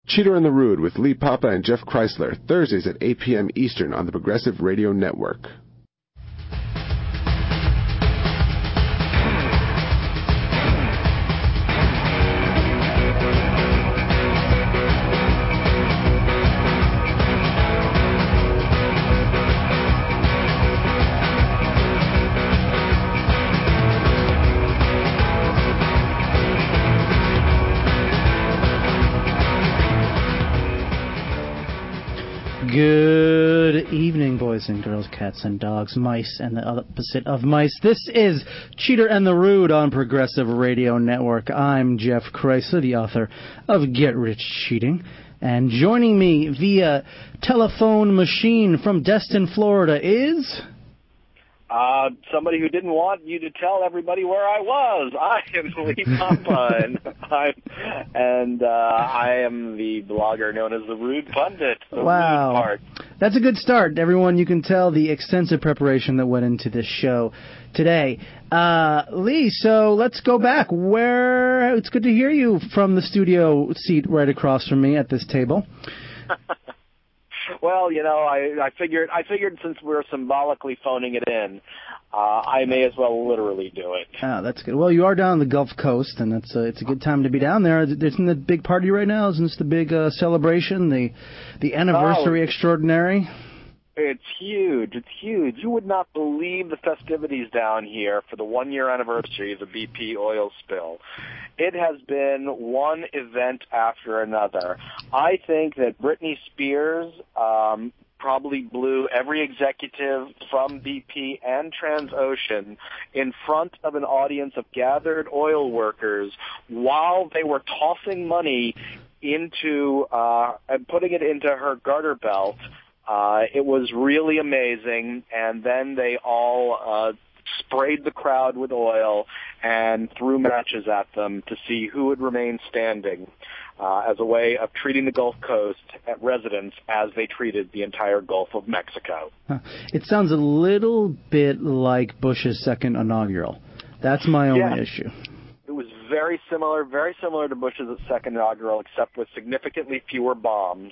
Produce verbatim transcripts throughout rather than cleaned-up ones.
Cheater and the Rude with Lee Papa and Jeff Chrysler, Thursdays at eight p.m. Eastern on the Progressive Radio Network. Good evening, boys and girls, cats and dogs, mice and the opposite of mice. This is Cheater and the Rude on Progressive Radio Network. I'm Jeff Chrysler, the author of Get Rich Cheating. And joining me via telephone machine from Destin, Florida is... Uh, somebody who didn't want you to tell everybody where I was. I am Lee Papa, and, I'm, and uh, I am the blogger known as the Rude Pundit. The wow. Rude part. That's a good start. Everyone, you can tell the extensive preparation that went into this show today. Uh, Lee, so let's go back. Where it's good to hear you from the studio seat right across from me at this table. Well, you know, I, I figured I figured since we're symbolically phoning it in, uh, I may as well literally do it. Oh, that's good. Well, you are down on the Gulf Coast, and it's a, it's a good time to be down there. Isn't the big party right now? Isn't this the big uh, celebration, the the anniversary oh, extraordinary? It's huge. It's huge. You would not believe the festivities down here for the one-year anniversary of the B P oil spill. It has been one event after another. I think that Britney Spears um, probably blew every executive from B P and Transocean in front of an audience of gathered oil workers while they were tossing money into uh, and putting it into her garter belt. Uh, it was really amazing, and then they all uh, sprayed the crowd with oil and threw matches at them to see who would remain standing uh, as a way of treating the Gulf Coast residents as they treated the entire Gulf of Mexico. Huh. It sounds a little bit like Bush's second inaugural. That's my only yeah. issue. It was very similar, very similar to Bush's second inaugural, except with significantly fewer bombs.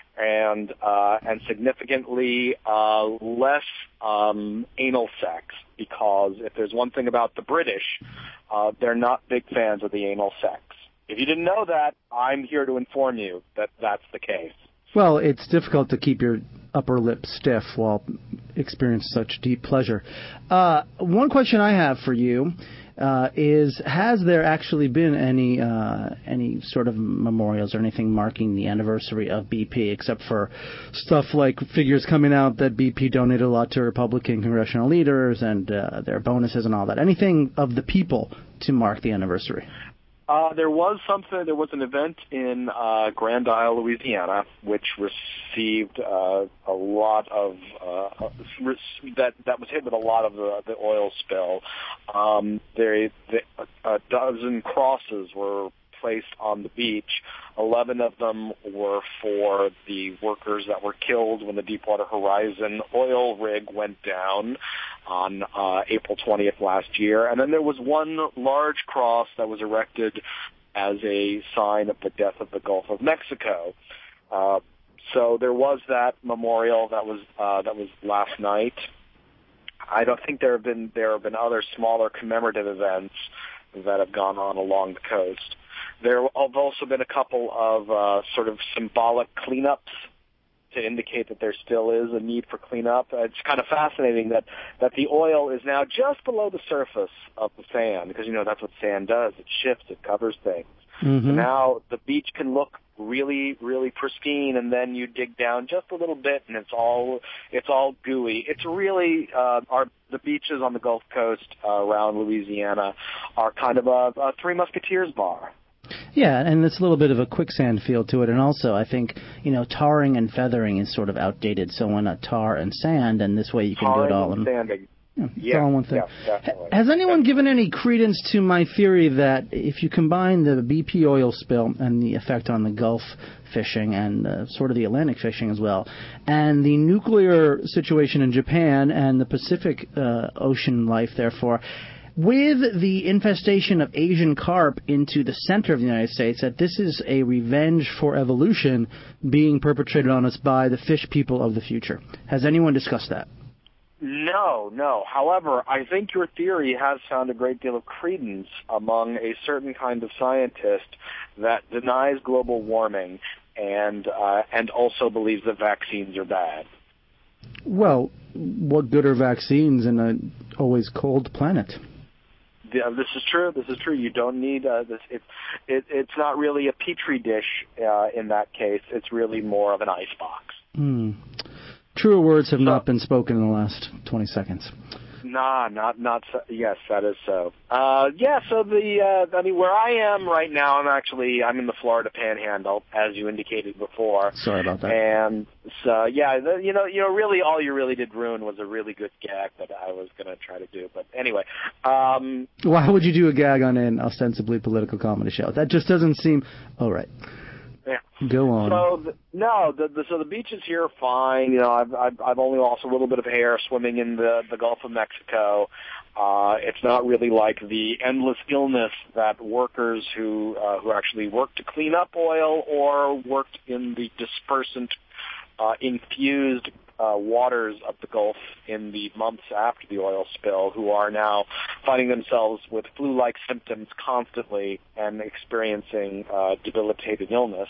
And uh, and significantly uh, less um, anal sex, because if there's one thing about the British, uh, they're not big fans of the anal sex. If you didn't know that, I'm here to inform you that that's the case. Well, it's difficult to keep your upper lip stiff while experiencing such deep pleasure. Uh, one question I have for you uh, is, has there actually been any uh, any sort of memorials or anything marking the anniversary of B P, except for stuff like figures coming out that B P donated a lot to Republican congressional leaders and uh, their bonuses and all that? Anything of the people to mark the anniversary? Uh, there was something. There was an event in uh, Grand Isle, Louisiana, which received uh, a lot of uh, that that was hit with a lot of the, the oil spill. Um, there, the, a dozen crosses were placed on the beach. Eleven of them were for the workers that were killed when the Deepwater Horizon oil rig went down on uh, April twentieth last year. And then there was one large cross that was erected as a sign of the death of the Gulf of Mexico. Uh, so there was that memorial that was uh, that was last night. I don't think there have been there have been other smaller commemorative events that have gone on along the coast. There have also been a couple of uh, sort of symbolic cleanups to indicate that there still is a need for cleanup. It's kind of fascinating that, that the oil is now just below the surface of the sand, because, you know, that's what sand does. It shifts, it covers things. Mm-hmm. So now the beach can look really, really pristine, and then you dig down just a little bit, and it's all it's all gooey. It's really uh, our the beaches on the Gulf Coast uh, around Louisiana are kind of a, a Three Musketeers bar. Yeah, and it's a little bit of a quicksand feel to it. And also, I think, you know, tarring and feathering is sort of outdated. So why not tar and sand? And this way you can tarring do it all. And sanding. Yeah, yeah, all in one thing. Yeah, definitely. Has anyone given any credence to my theory that if you combine the B P oil spill and the effect on the Gulf fishing and uh, sort of the Atlantic fishing as well, and the nuclear situation in Japan and the Pacific uh, Ocean life, therefore, with the infestation of Asian carp into the center of the United States, that this is a revenge for evolution being perpetrated on us by the fish people of the future. Has anyone discussed that? No, no. However, I think your theory has found a great deal of credence among a certain kind of scientist that denies global warming and uh, and also believes that vaccines are bad. Well, what good are vaccines in an always cold planet? Yeah, this is true. This is true. You don't need uh, this. It, it, it's not really a petri dish uh, in that case. It's really more of an icebox. Hmm. Truer words have so, not been spoken in the last twenty seconds. Nah, not not. So, yes, that is so. Uh, yeah. So the uh, I mean, where I am right now, I'm actually I'm in the Florida Panhandle, as you indicated before. Sorry about that. And so yeah, the, you know, you know, really, all you really did ruin was a really good gag that I was going to try to do. But anyway, um, why would you do a gag on an ostensibly political comedy show? That just doesn't seem. All right. Yeah. Go on. So the, no, the, the, so the beaches here are fine. You know, I've I've, I've only lost a little bit of hair swimming in the the Gulf of Mexico. Uh, it's not really like the endless illness that workers who uh, who actually worked to clean up oil or worked in the dispersant uh, infused uh, waters of the Gulf in the months after the oil spill, who are now finding themselves with flu-like symptoms constantly and experiencing uh, debilitating illness.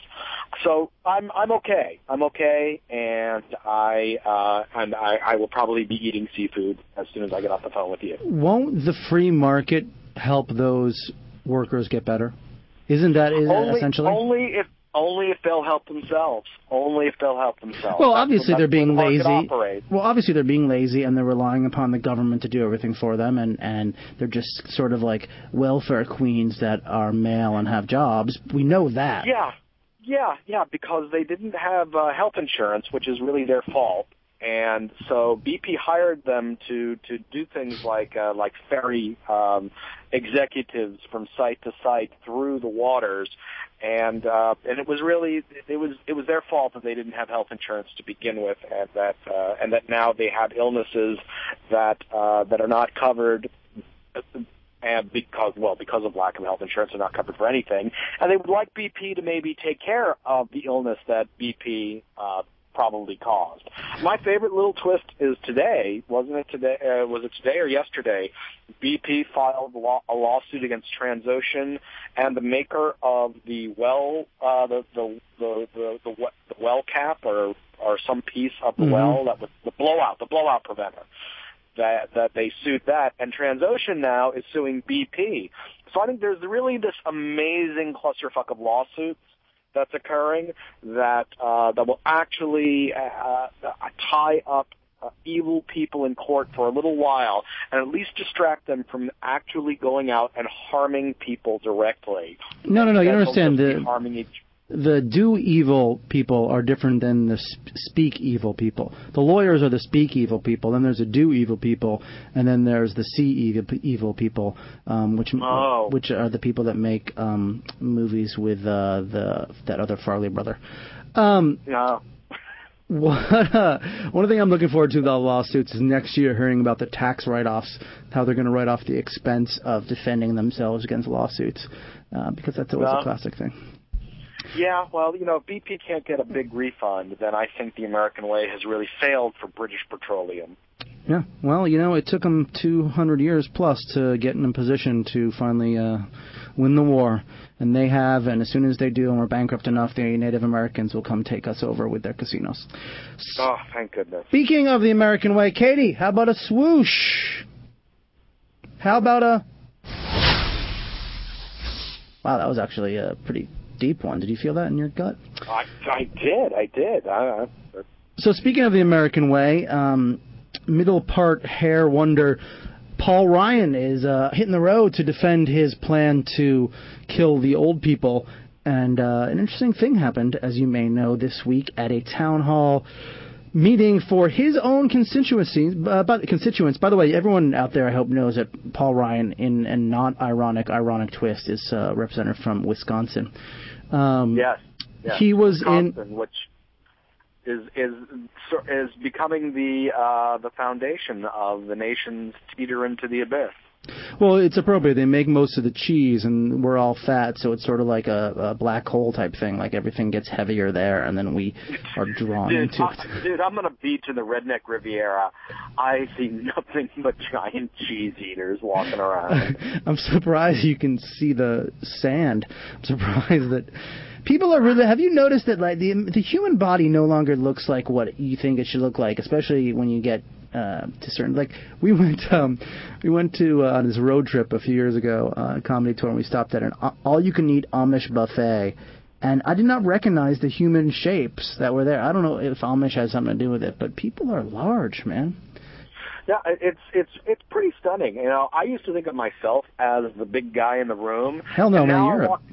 So I'm I'm okay. I'm okay, and I uh, and I, I will probably be eating seafood as soon as I get off the phone with you. Won't the free market help those workers get better? Isn't that is only, essentially? Only if only if they'll help themselves. Only if they'll help themselves. Well, that's obviously what, they're being the lazy. operates. Well, obviously they're being lazy and they're relying upon the government to do everything for them, and, and they're just sort of like welfare queens that are male and have jobs. We know that. Yeah, yeah, yeah, because they didn't have uh, health insurance, which is really their fault. And so B P hired them to, to do things like uh, like ferry um, executives from site to site through the waters, and uh, and it was really it was it was their fault that they didn't have health insurance to begin with, and that uh, and that now they have illnesses that uh, that are not covered. And because, well, because of lack of health insurance, they're not covered for anything. And they would like B P to maybe take care of the illness that B P uh, probably caused. My favorite little twist is today, wasn't it today? Uh, was it today or yesterday? B P filed law, a lawsuit against Transocean and the maker of the well, uh, the, the, the, the, the, the well cap or, or some piece of the mm-hmm. well that was the blowout, the blowout preventer. That, that they sued that, and Transocean now is suing B P. So I think there's really this amazing clusterfuck of lawsuits that's occurring that uh, that will actually uh, tie up uh, evil people in court for a little while and at least distract them from actually going out and harming people directly. No, no, no, you don't understand. The, harming each the do evil people are different than the speak evil people. The lawyers are the speak evil people, then there's the do evil people, and then there's the see evil, evil people, um, which oh. which are the people that make um, movies with uh, the that other Farley brother. Um, no. What, uh, one thing I'm looking forward to with the lawsuits is next year hearing about the tax write-offs, how they're going to write off the expense of defending themselves against lawsuits, uh, because that's always no. a classic thing. Yeah, well, you know, if B P can't get a big refund, then I think the American way has really failed for British Petroleum. Yeah, well, you know, it took them two hundred years plus to get in a position to finally uh, win the war, and they have, and as soon as they do and we're bankrupt enough, the Native Americans will come take us over with their casinos. Oh, thank goodness. Speaking of the American way, Katie, how about a swoosh? How about a... Wow, that was actually a pretty deep one. Did you feel that in your gut? I, I did, I did. I, I, so speaking of the American way, um, middle part hair wonder Paul Ryan is uh, hitting the road to defend his plan to kill the old people. And uh, an interesting thing happened, as you may know, this week at a town hall meeting for his own constituency. Uh, by, constituents. By the way, everyone out there, I hope, knows that Paul Ryan, in a not ironic, ironic twist, is uh, representative from Wisconsin. Um, yes, yes. He was Wisconsin, in... which is is is becoming the uh, the foundation of the nation's teeter into the abyss. Well, it's appropriate. They make most of the cheese, and we're all fat, so it's sort of like a, a black hole type thing. Like everything gets heavier there, and then we are drawn dude, into I, it. Dude, I'm on a beach in the redneck Riviera. I see nothing but giant cheese eaters walking around. I'm surprised you can see the sand. I'm surprised that people are really. Have you noticed that like the the human body no longer looks like what you think it should look like, especially when you get Uh, to certain, like we went, um, we went to uh, on this road trip a few years ago, uh, a comedy tour, and we stopped at an all-you-can-eat Amish buffet, and I did not recognize the human shapes that were there. I don't know if Amish has something to do with it, but people are large, man. Yeah, it's it's it's pretty stunning. You know, I used to think of myself as the big guy in the room. Hell no, man, you're. Walk,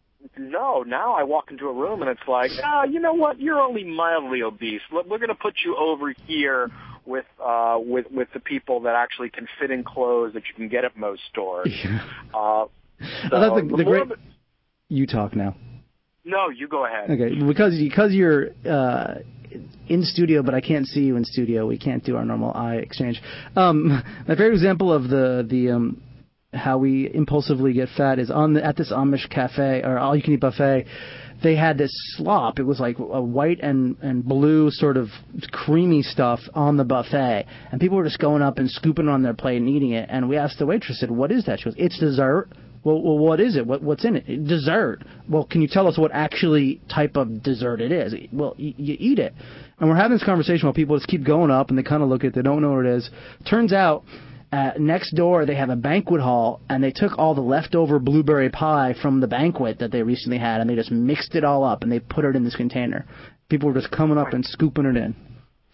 no, now I walk into a room and it's like, ah, you know what? You're only mildly obese. We're going to put you over here with uh with with the people that actually can fit in clothes that you can get at most stores. Yeah. Uh, so oh, the, the, the great. It, you talk now. No, you go ahead. Okay, because because you're uh, in studio, but I can't see you in studio. We can't do our normal eye exchange. Um, my favorite example of the the um, how we impulsively get fat is on the, at this Amish cafe or all you can eat buffet. They had this slop. It was like a white and, and blue sort of creamy stuff on the buffet. And people were just going up and scooping on their plate and eating it. And we asked the waitress, said, what is that? She goes, it's dessert. Well, well what is it? What, what's in it? Dessert. Well, can you tell us what actually type of dessert it is? Well, y- you eat it. And we're having this conversation while people just keep going up and they kind of look at it. They don't know what it is. Turns out, Uh, next door, they have a banquet hall, and they took all the leftover blueberry pie from the banquet that they recently had, and they just mixed it all up, and they put it in this container. People were just coming up and scooping it in.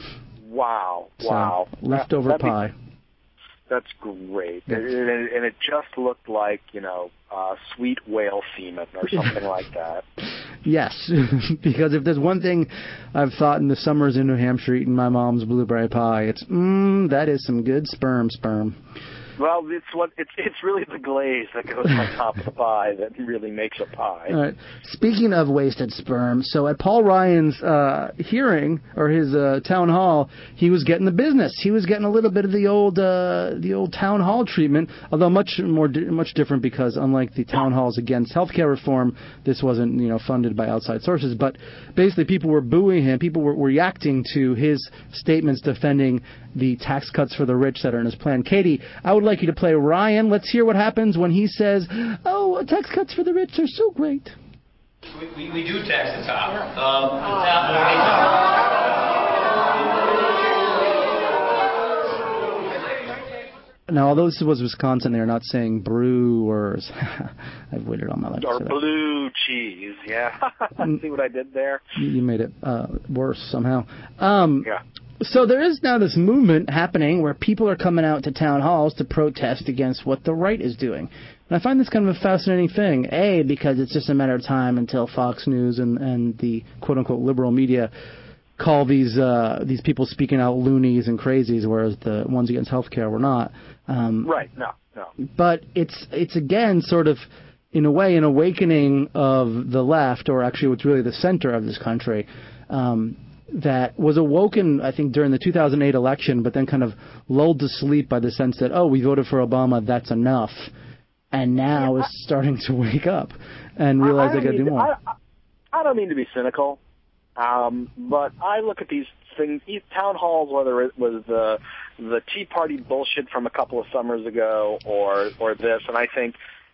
Wow, so, wow. Leftover that, pie. Be, that's great. Yeah. And, and, and it just looked like, you know, uh, sweet whale semen or something like that. Yes, because if there's one thing I've thought in the summers in New Hampshire eating my mom's blueberry pie, it's, mmm, that is some good sperm sperm. Well, it's what it's it's really the glaze that goes on top of the pie that really makes a pie. All right. Speaking of wasted sperm, so at Paul Ryan's uh, hearing or his uh, town hall, he was getting the business. He was getting a little bit of the old uh, the old town hall treatment, although much more di- much different because unlike the town halls against healthcare reform, this wasn't you know funded by outside sources. But basically, people were booing him. People were reacting to his statements defending the tax cuts for the rich that are in his plan. Katie, I would like you to play Ryan. Let's hear what happens when he says, oh, tax cuts for the rich are so great. We, we, we do tax the top. Um, the top now, although this was Wisconsin, they're not saying brewers. I've waited on my life. Or blue cheese, yeah. See what I did there? You made it uh, worse somehow. Um, yeah. So there is now this movement happening where people are coming out to town halls to protest against what the right is doing. And I find this kind of a fascinating thing, A, because it's just a matter of time until Fox News and, and the quote-unquote liberal media call these uh, these people speaking out loonies and crazies, whereas the ones against healthcare were not. Um, right, no, no. But it's it's again sort of, in a way, an awakening of the left, or actually what's really the center of this country, um, that was awoken, I think, during the two thousand eight election, but then kind of lulled to sleep by the sense that, oh, we voted for Obama, that's enough. And now yeah, I, is starting to wake up and realize they got to do more. I, I don't mean to be cynical, um, but I look at these things, these town halls, whether it was the the Tea Party bullshit from a couple of summers ago or or this, and I think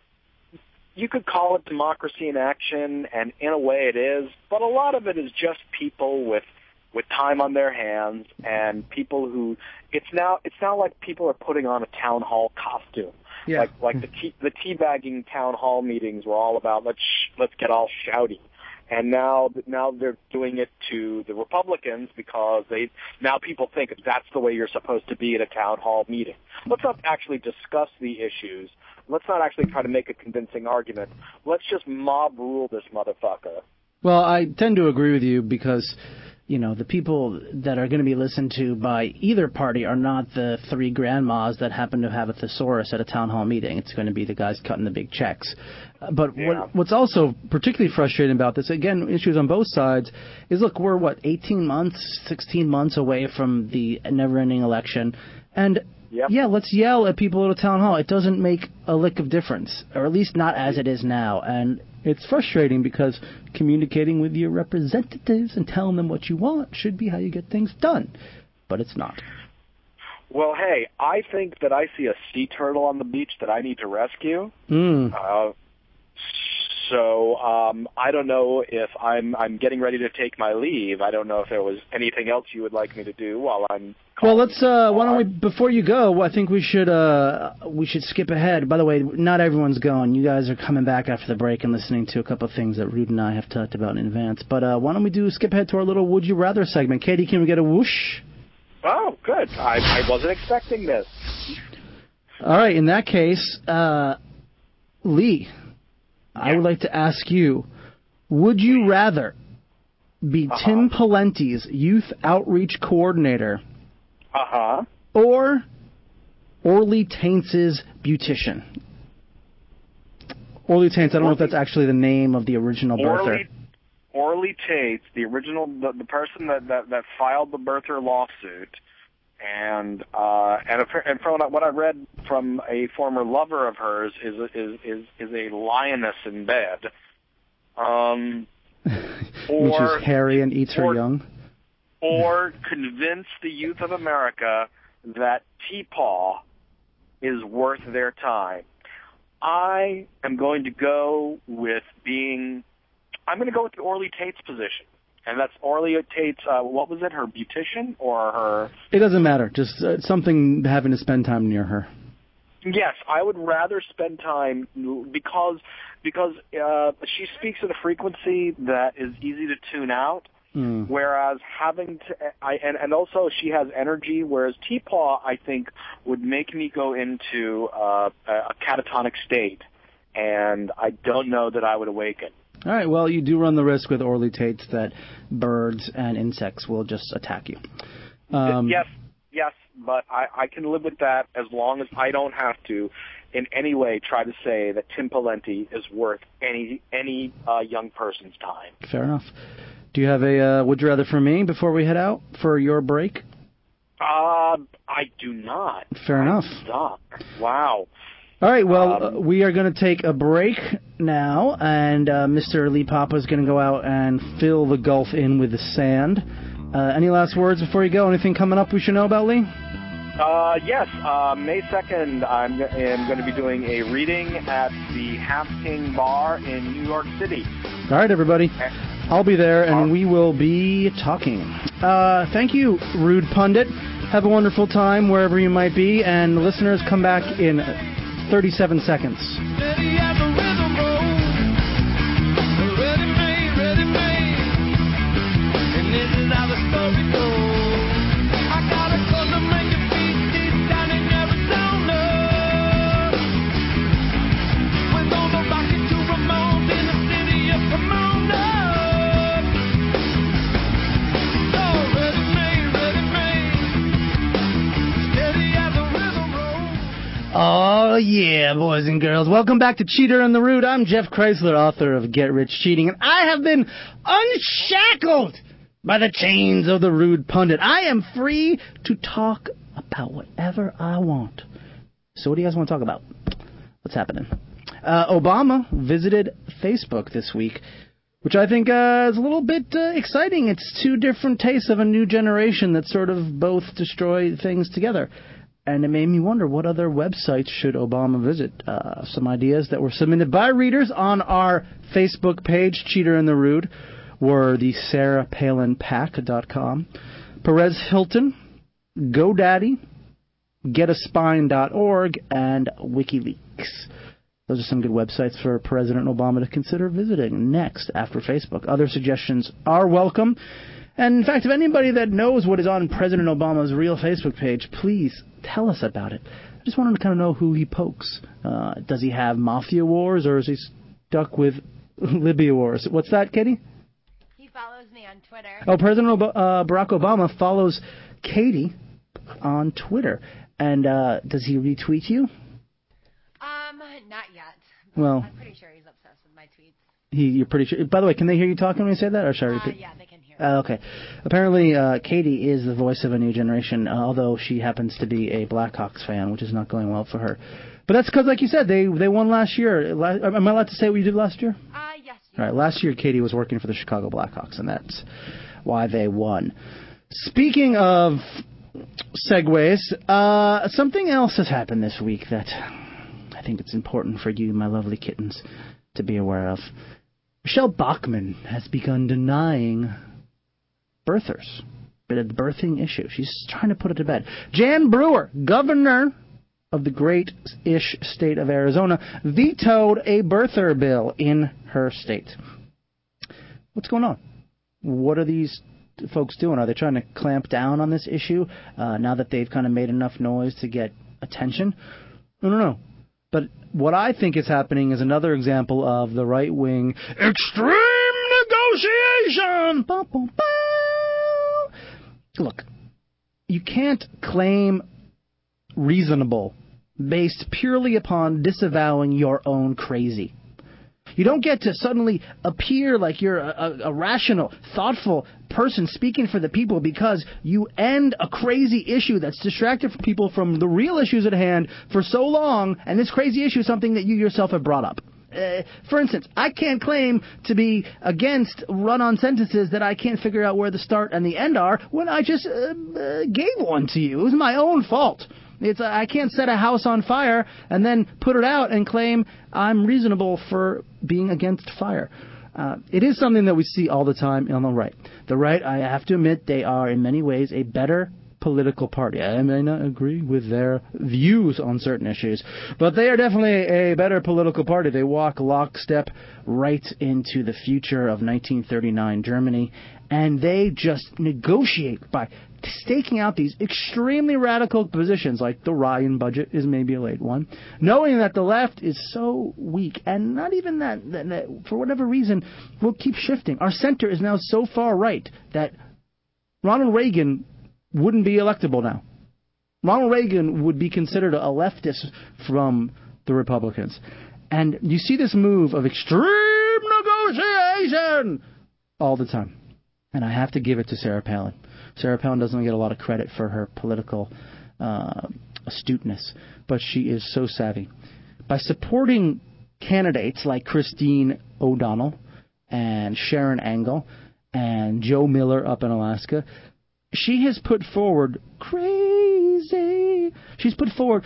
you could call it democracy in action, and in a way it is, but a lot of it is just people with with time on their hands and people who it's now it's now like people are putting on a town hall costume. Yeah. Like like the tea, the teabagging town hall meetings were all about let's let's get all shouty, and now now they're doing it to the Republicans because they now people think that's the way you're supposed to be at a town hall meeting. Let's not actually discuss the issues. Let's not actually try to make a convincing argument. Let's just mob rule this motherfucker. Well, I tend to agree with you because, you know, the people that are going to be listened to by either party are not the three grandmas that happen to have a thesaurus at a town hall meeting. It's going to be the guys cutting the big checks. Uh, but yeah. what, what's also particularly frustrating about this, again, issues on both sides, is, look, we're, what, eighteen months, sixteen months away from the never-ending election. And Yep. Yeah, let's yell at people at a town hall. It doesn't make a lick of difference, or at least not as it is now. And it's frustrating because communicating with your representatives and telling them what you want should be how you get things done. But it's not. Well, hey, I think that I see a sea turtle on the beach that I need to rescue. Mm. Uh, so um, I don't know if I'm I'm getting ready to take my leave. I don't know if there was anything else you would like me to do while I'm. Well, let's. Uh, why don't we? Before you go, I think we should. Uh, we should skip ahead. By the way, not everyone's going. You guys are coming back after the break and listening to a couple of things that Rude and I have talked about in advance. But uh, why don't we do skip ahead to our little Would You Rather segment? Katie, can we get a whoosh? Oh, good. I, I wasn't expecting this. All right. In that case, uh, Lee, yeah. I would like to ask you: would you rather be uh-huh. Tim Pawlenty's youth outreach coordinator? Uh-huh. Or Orly Taints' beautician. Orly Taints, I don't Orly, know if that's actually the name of the original birther. Orly, Orly Taints, the original, the, the person that, that, that filed the birther lawsuit, and uh, and, and from what I read from a former lover of hers, is is is, is a lioness in bed. Um, or, Which is hairy and eats her or, young. Or convince the youth of America that T-Paw is worth their time. I am going to go with being, I'm going to go with the Orly Taints position. And that's Orly Taints, uh, what was it, her beautician or her? It doesn't matter, just uh, something having to spend time near her. Yes, I would rather spend time because, because uh, she speaks at a frequency that is easy to tune out. Mm. Whereas having to, I, and, and also she has energy, whereas T-Paw, I think, would make me go into uh, a catatonic state, and I don't know that I would awaken. All right, well, you do run the risk with Orly Taints that birds and insects will just attack you. Um, yes, yes, but I, I can live with that as long as I don't have to in any way try to say that Tim Pawlenty is worth any, any uh, young person's time. Fair enough. Do you have a uh, would you rather for me before we head out for your break? Uh, I do not. Fair I'm enough. Stuck. Wow. All right, well, um, uh, we are going to take a break now, and uh, Mister Lee Papa is going to go out and fill the Gulf in with the sand. Uh, any last words before you go? Anything coming up we should know about, Lee? Uh, yes, uh, May second, I'm am going to be doing a reading at the Half King Bar in New York City. All right, everybody. I'll be there, and we will be talking. Uh, thank you, Rude Pundit. Have a wonderful time wherever you might be, and listeners, come back in thirty-seven seconds. Oh, yeah, boys and girls. Welcome back to Cheater and the Rude. I'm Jeff Chrysler, author of Get Rich Cheating, and I have been unshackled by the chains of the Rude Pundit. I am free to talk about whatever I want. So what do you guys want to talk about? What's happening? Uh, Obama visited Facebook this week, which I think uh, is a little bit uh, exciting. It's two different tastes of a new generation that sort of both destroy things together. And it made me wonder, what other websites should Obama visit? Uh, some ideas that were submitted by readers on our Facebook page, Cheater and the Rude, were the Sarah Palin Pack dot com, Perez Hilton, GoDaddy, Get A Spine dot org, and WikiLeaks. Those are some good websites for President Obama to consider visiting next after Facebook. Other suggestions are welcome. And, in fact, if anybody that knows what is on President Obama's real Facebook page, please tell us about it. I just wanted to kind of know who he pokes. Uh, does he have Mafia Wars, or is he stuck with Libya Wars? What's that, Katie? He follows me on Twitter. Oh, President Ob- uh, Barack Obama follows Katie on Twitter. And uh, does he retweet you? Um, not yet. Well, I'm pretty sure he's obsessed with my tweets. He, you're pretty sure. By the way, can they hear you talking when you say that, or should I repeat? Uh, yeah, they can hear. here. Uh, okay. Apparently, uh, Katie is the voice of a new generation, uh, although she happens to be a Blackhawks fan, which is not going well for her. But that's because, like you said, they they won last year. La- Am I allowed to say what you did last year? Uh, yes. All right. Last year, Katie was working for the Chicago Blackhawks, and that's why they won. Speaking of segues, uh, something else has happened this week that I think it's important for you, my lovely kittens, to be aware of. Michelle Bachmann has begun denying birthers, the birthing issue. She's trying to put it to bed. Jan Brewer, governor of the great-ish state of Arizona, vetoed a birther bill in her state. What's going on? What are these folks doing? Are they trying to clamp down on this issue uh, now that they've kind of made enough noise to get attention? I don't know. But what I think is happening is another example of the right-wing extreme negotiation. Bow, bow, bow. Look, you can't claim reasonable based purely upon disavowing your own crazy. You don't get to suddenly appear like you're a, a, a rational, thoughtful person speaking for the people because you end a crazy issue that's distracted people from the real issues at hand for so long, and this crazy issue is something that you yourself have brought up. Uh, for instance, I can't claim to be against run-on sentences that I can't figure out where the start and the end are when I just uh, uh, gave one to you. It was my own fault. It's uh, I can't set a house on fire and then put it out and claim I'm reasonable for being against fire. Uh, it is something that we see all the time on the right. The right, I have to admit, they are in many ways a better political party. I may not agree with their views on certain issues, but they are definitely a better political party. They walk lockstep right into the future of nineteen thirty-nine Germany, and they just negotiate by staking out these extremely radical positions, like the Ryan budget is maybe a late one, knowing that the left is so weak, and not even that, that, that for whatever reason, will keep shifting. Our center is now so far right that Ronald Reagan wouldn't be electable now. Ronald Reagan would be considered a leftist from the Republicans. And you see this move of extreme negotiation all the time. And I have to give it to Sarah Palin. Sarah Palin doesn't get a lot of credit for her political uh, astuteness, but she is so savvy. By supporting candidates like Christine O'Donnell and Sharon Angle and Joe Miller up in Alaska, she has put forward crazy. She's put forward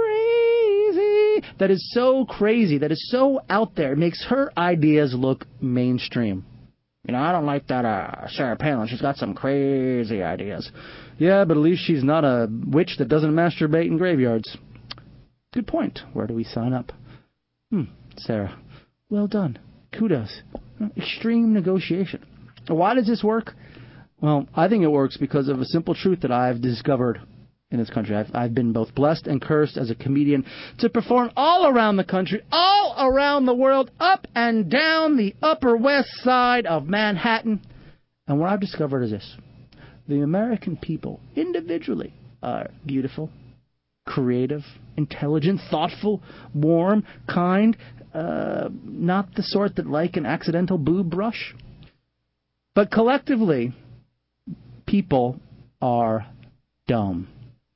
crazy. That is so crazy. That is so out there. It makes her ideas look mainstream. You know, I don't like that uh, Sarah Palin. She's got some crazy ideas. Yeah, but at least she's not a witch that doesn't masturbate in graveyards. Good point. Where do we sign up? Hmm, Sarah. Well done. Kudos. Extreme negotiation. Why does this work? Well, I think it works because of a simple truth that I've discovered in this country. I've, I've been both blessed and cursed as a comedian to perform all around the country, all around the world, up and down the Upper West Side of Manhattan. And what I've discovered is this. The American people, individually, are beautiful, creative, intelligent, thoughtful, warm, kind, uh, not the sort that like an accidental boob brush. But collectively, people are dumb.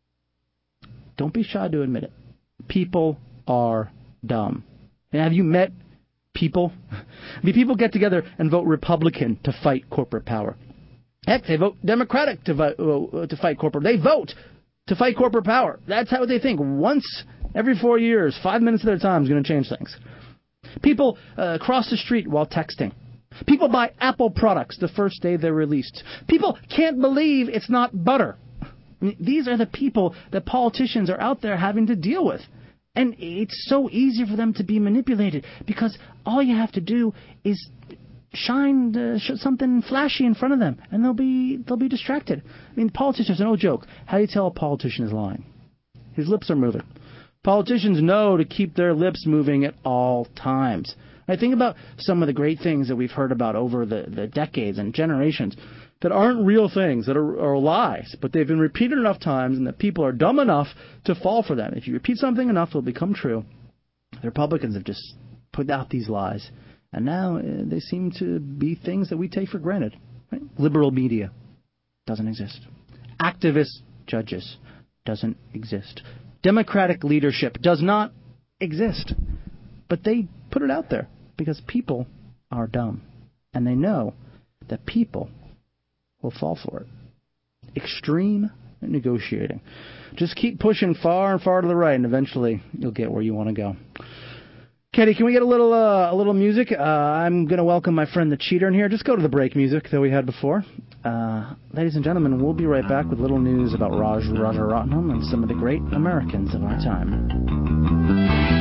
Don't be shy to admit it. People are dumb. And have you met people? I mean, people get together and vote Republican to fight corporate power. Heck, they vote Democratic to, vote, to fight corporate. They vote to fight corporate power. That's how they think. Once every four years, five minutes at a time is going to change things. People uh, cross the street while texting. People buy Apple products the first day they're released. People can't believe it's not butter. I mean, these are the people that politicians are out there having to deal with. And it's so easy for them to be manipulated because all you have to do is shine uh, sh- something flashy in front of them and they'll be they'll be distracted. I mean, politicians are no joke. How do you tell a politician is lying? His lips are moving. Politicians know to keep their lips moving at all times. I think about some of the great things that we've heard about over the, the decades and generations that aren't real things, that are, are lies, but they've been repeated enough times and that people are dumb enough to fall for them. If you repeat something enough, it'll become true. The Republicans have just put out these lies, and now uh, they seem to be things that we take for granted. Right? Liberal media doesn't exist. Activist judges doesn't exist. Democratic leadership does not exist. But they put it out there because people are dumb. And they know that people will fall for it. Extreme negotiating. Just keep pushing far and far to the right, and eventually you'll get where you want to go. Katie, can we get a little uh, a little music? Uh, I'm going to welcome my friend the Cheater in here. Just go to the break music that we had before. Uh, ladies and gentlemen, we'll be right back with little news about Raj Rajaratnam and some of the great Americans of our time.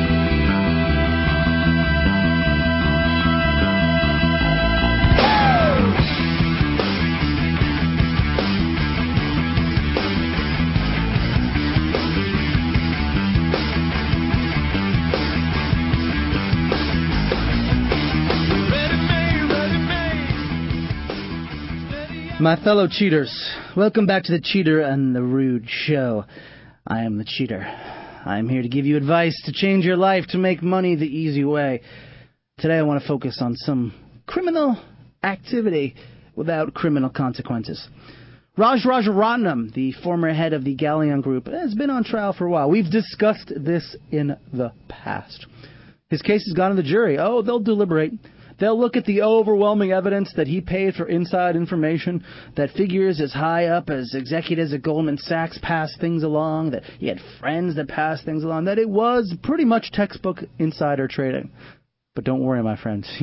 My fellow cheaters, welcome back to the Cheater and the Rude Show. I am the Cheater. I am here to give you advice to change your life, to make money the easy way. Today I want to focus on some criminal activity without criminal consequences. Raj Rajaratnam, the former head of the Galleon Group, has been on trial for a while. We've discussed this in the past. His case has gone to the jury. Oh, they'll deliberate. They'll look at the overwhelming evidence that he paid for inside information, that figures as high up as executives at Goldman Sachs passed things along, that he had friends that passed things along, that it was pretty much textbook insider trading. But don't worry, my friends.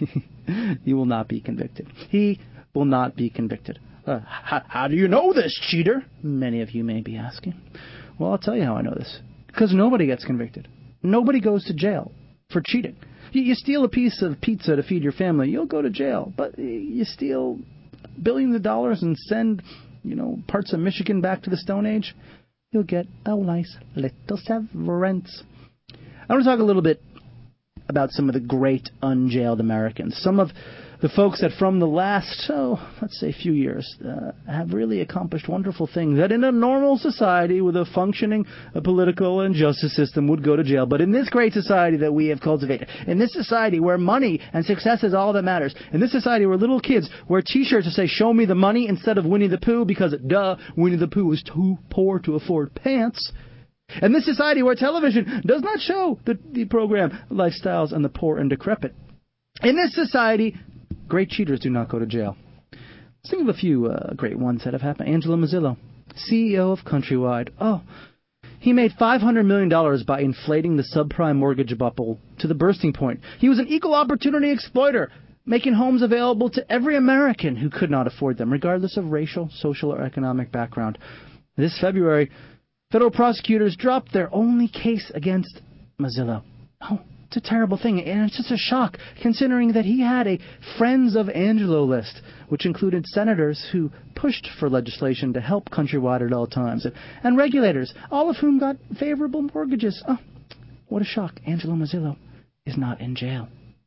You will not be convicted. He will not be convicted. Uh, how, how do you know this, Cheater? Many of you may be asking. Well, I'll tell you how I know this. Because nobody gets convicted. Nobody goes to jail for cheating. You steal a piece of pizza to feed your family, you'll go to jail. But you steal billions of dollars and send, you know, parts of Michigan back to the Stone Age, you'll get a nice little severance. I want to talk a little bit about some of the great unjailed Americans. Some of the folks that from the last, oh, let's say few years, uh, have really accomplished wonderful things that in a normal society with a functioning a political and justice system would go to jail. But in this great society that we have cultivated, in this society where money and success is all that matters, in this society where little kids wear T-shirts that say, show me the money instead of Winnie the Pooh because, duh, Winnie the Pooh is too poor to afford pants. In this society where television does not show the, the program Lifestyles and the Poor and Decrepit. In this society, great cheaters do not go to jail. Let's think of a few uh, great ones that have happened. Angelo Mozilo, C E O of Countrywide. Oh, he made five hundred million dollars by inflating the subprime mortgage bubble to the bursting point. He was an equal opportunity exploiter, making homes available to every American who could not afford them, regardless of racial, social, or economic background. This February, federal prosecutors dropped their only case against Mozilo. Oh, it's a terrible thing, and it's just a shock, considering that he had a Friends of Angelo list, which included senators who pushed for legislation to help Countrywide at all times, and, and regulators, all of whom got favorable mortgages. Oh, what a shock. Angelo Mozilo is not in jail.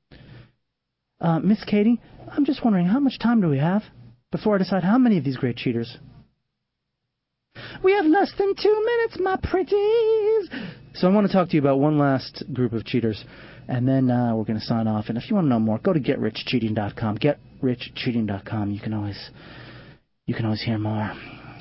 Uh, Miss Katie, I'm just wondering, how much time do we have before I decide how many of these great cheaters? We have less than two minutes, my pretties. So I want to talk to you about one last group of cheaters, and then uh, we're going to sign off. And if you want to know more, go to get rich cheating dot com. get rich cheating dot com. You can always, you can always hear more.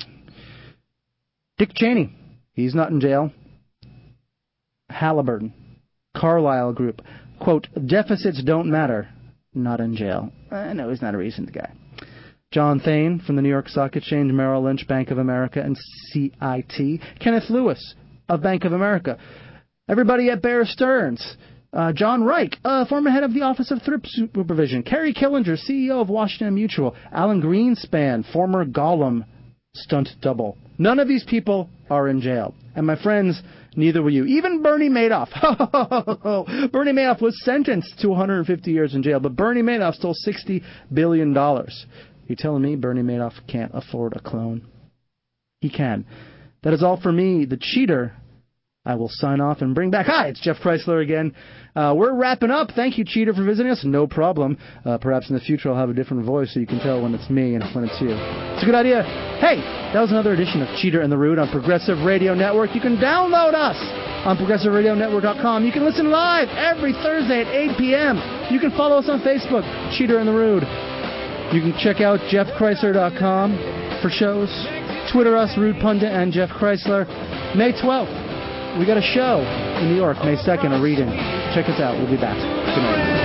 Dick Cheney, he's not in jail. Halliburton, Carlyle Group, quote, deficits don't matter, not in jail. I know he's not a recent guy. John Thane from the New York Stock Exchange, Merrill Lynch, Bank of America, and C I T. Kenneth Lewis of Bank of America. Everybody at Bear Stearns. Uh, John Reich, uh, former head of the Office of Thrift Supervision. Kerry Killinger, C E O of Washington Mutual. Alan Greenspan, former Gollum stunt double. None of these people are in jail. And my friends, neither will you. Even Bernie Madoff. Bernie Madoff was sentenced to one hundred fifty years in jail, but Bernie Madoff stole sixty billion dollars. You telling me Bernie Madoff can't afford a clone? He can. That is all for me, the Cheater. I will sign off and bring back... Hi, it's Jeff Chrysler again. Uh, we're wrapping up. Thank you, Cheater, for visiting us. No problem. Uh, perhaps in the future I'll have a different voice so you can tell when it's me and when it's you. It's a good idea. Hey, that was another edition of Cheater and the Rude on Progressive Radio Network. You can download us on progressive radio network dot com. You can listen live every Thursday at eight p.m. You can follow us on Facebook, Cheater and the Rude. You can check out jeff chrysler dot com for shows. Twitter us, Rude Pundit and Jeff Chrysler. May twelfth, we got a show in New York. May second, a reading. Check us out. We'll be back. Good night.